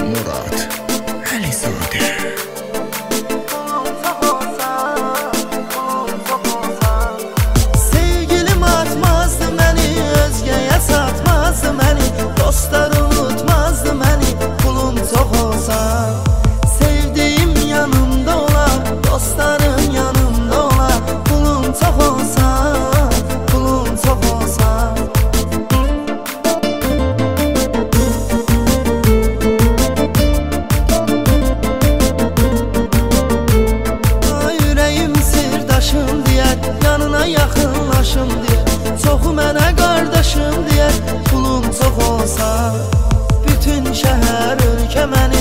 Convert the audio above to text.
Murad Əlizadə. Sevgilim atmazdı məni, özgəyə satmazdı məni, dostlar unutmazdı məni, pulum çox olsa. Sevdiyim yanımda olar, dostlarım yanımda olar, pulum çox olsa, pulum çox olsa. Yanına yaxınlaşım deyər, çoxu mənə qardaşım deyər, pulum çox olsa. Bütün şəhər ölkə məni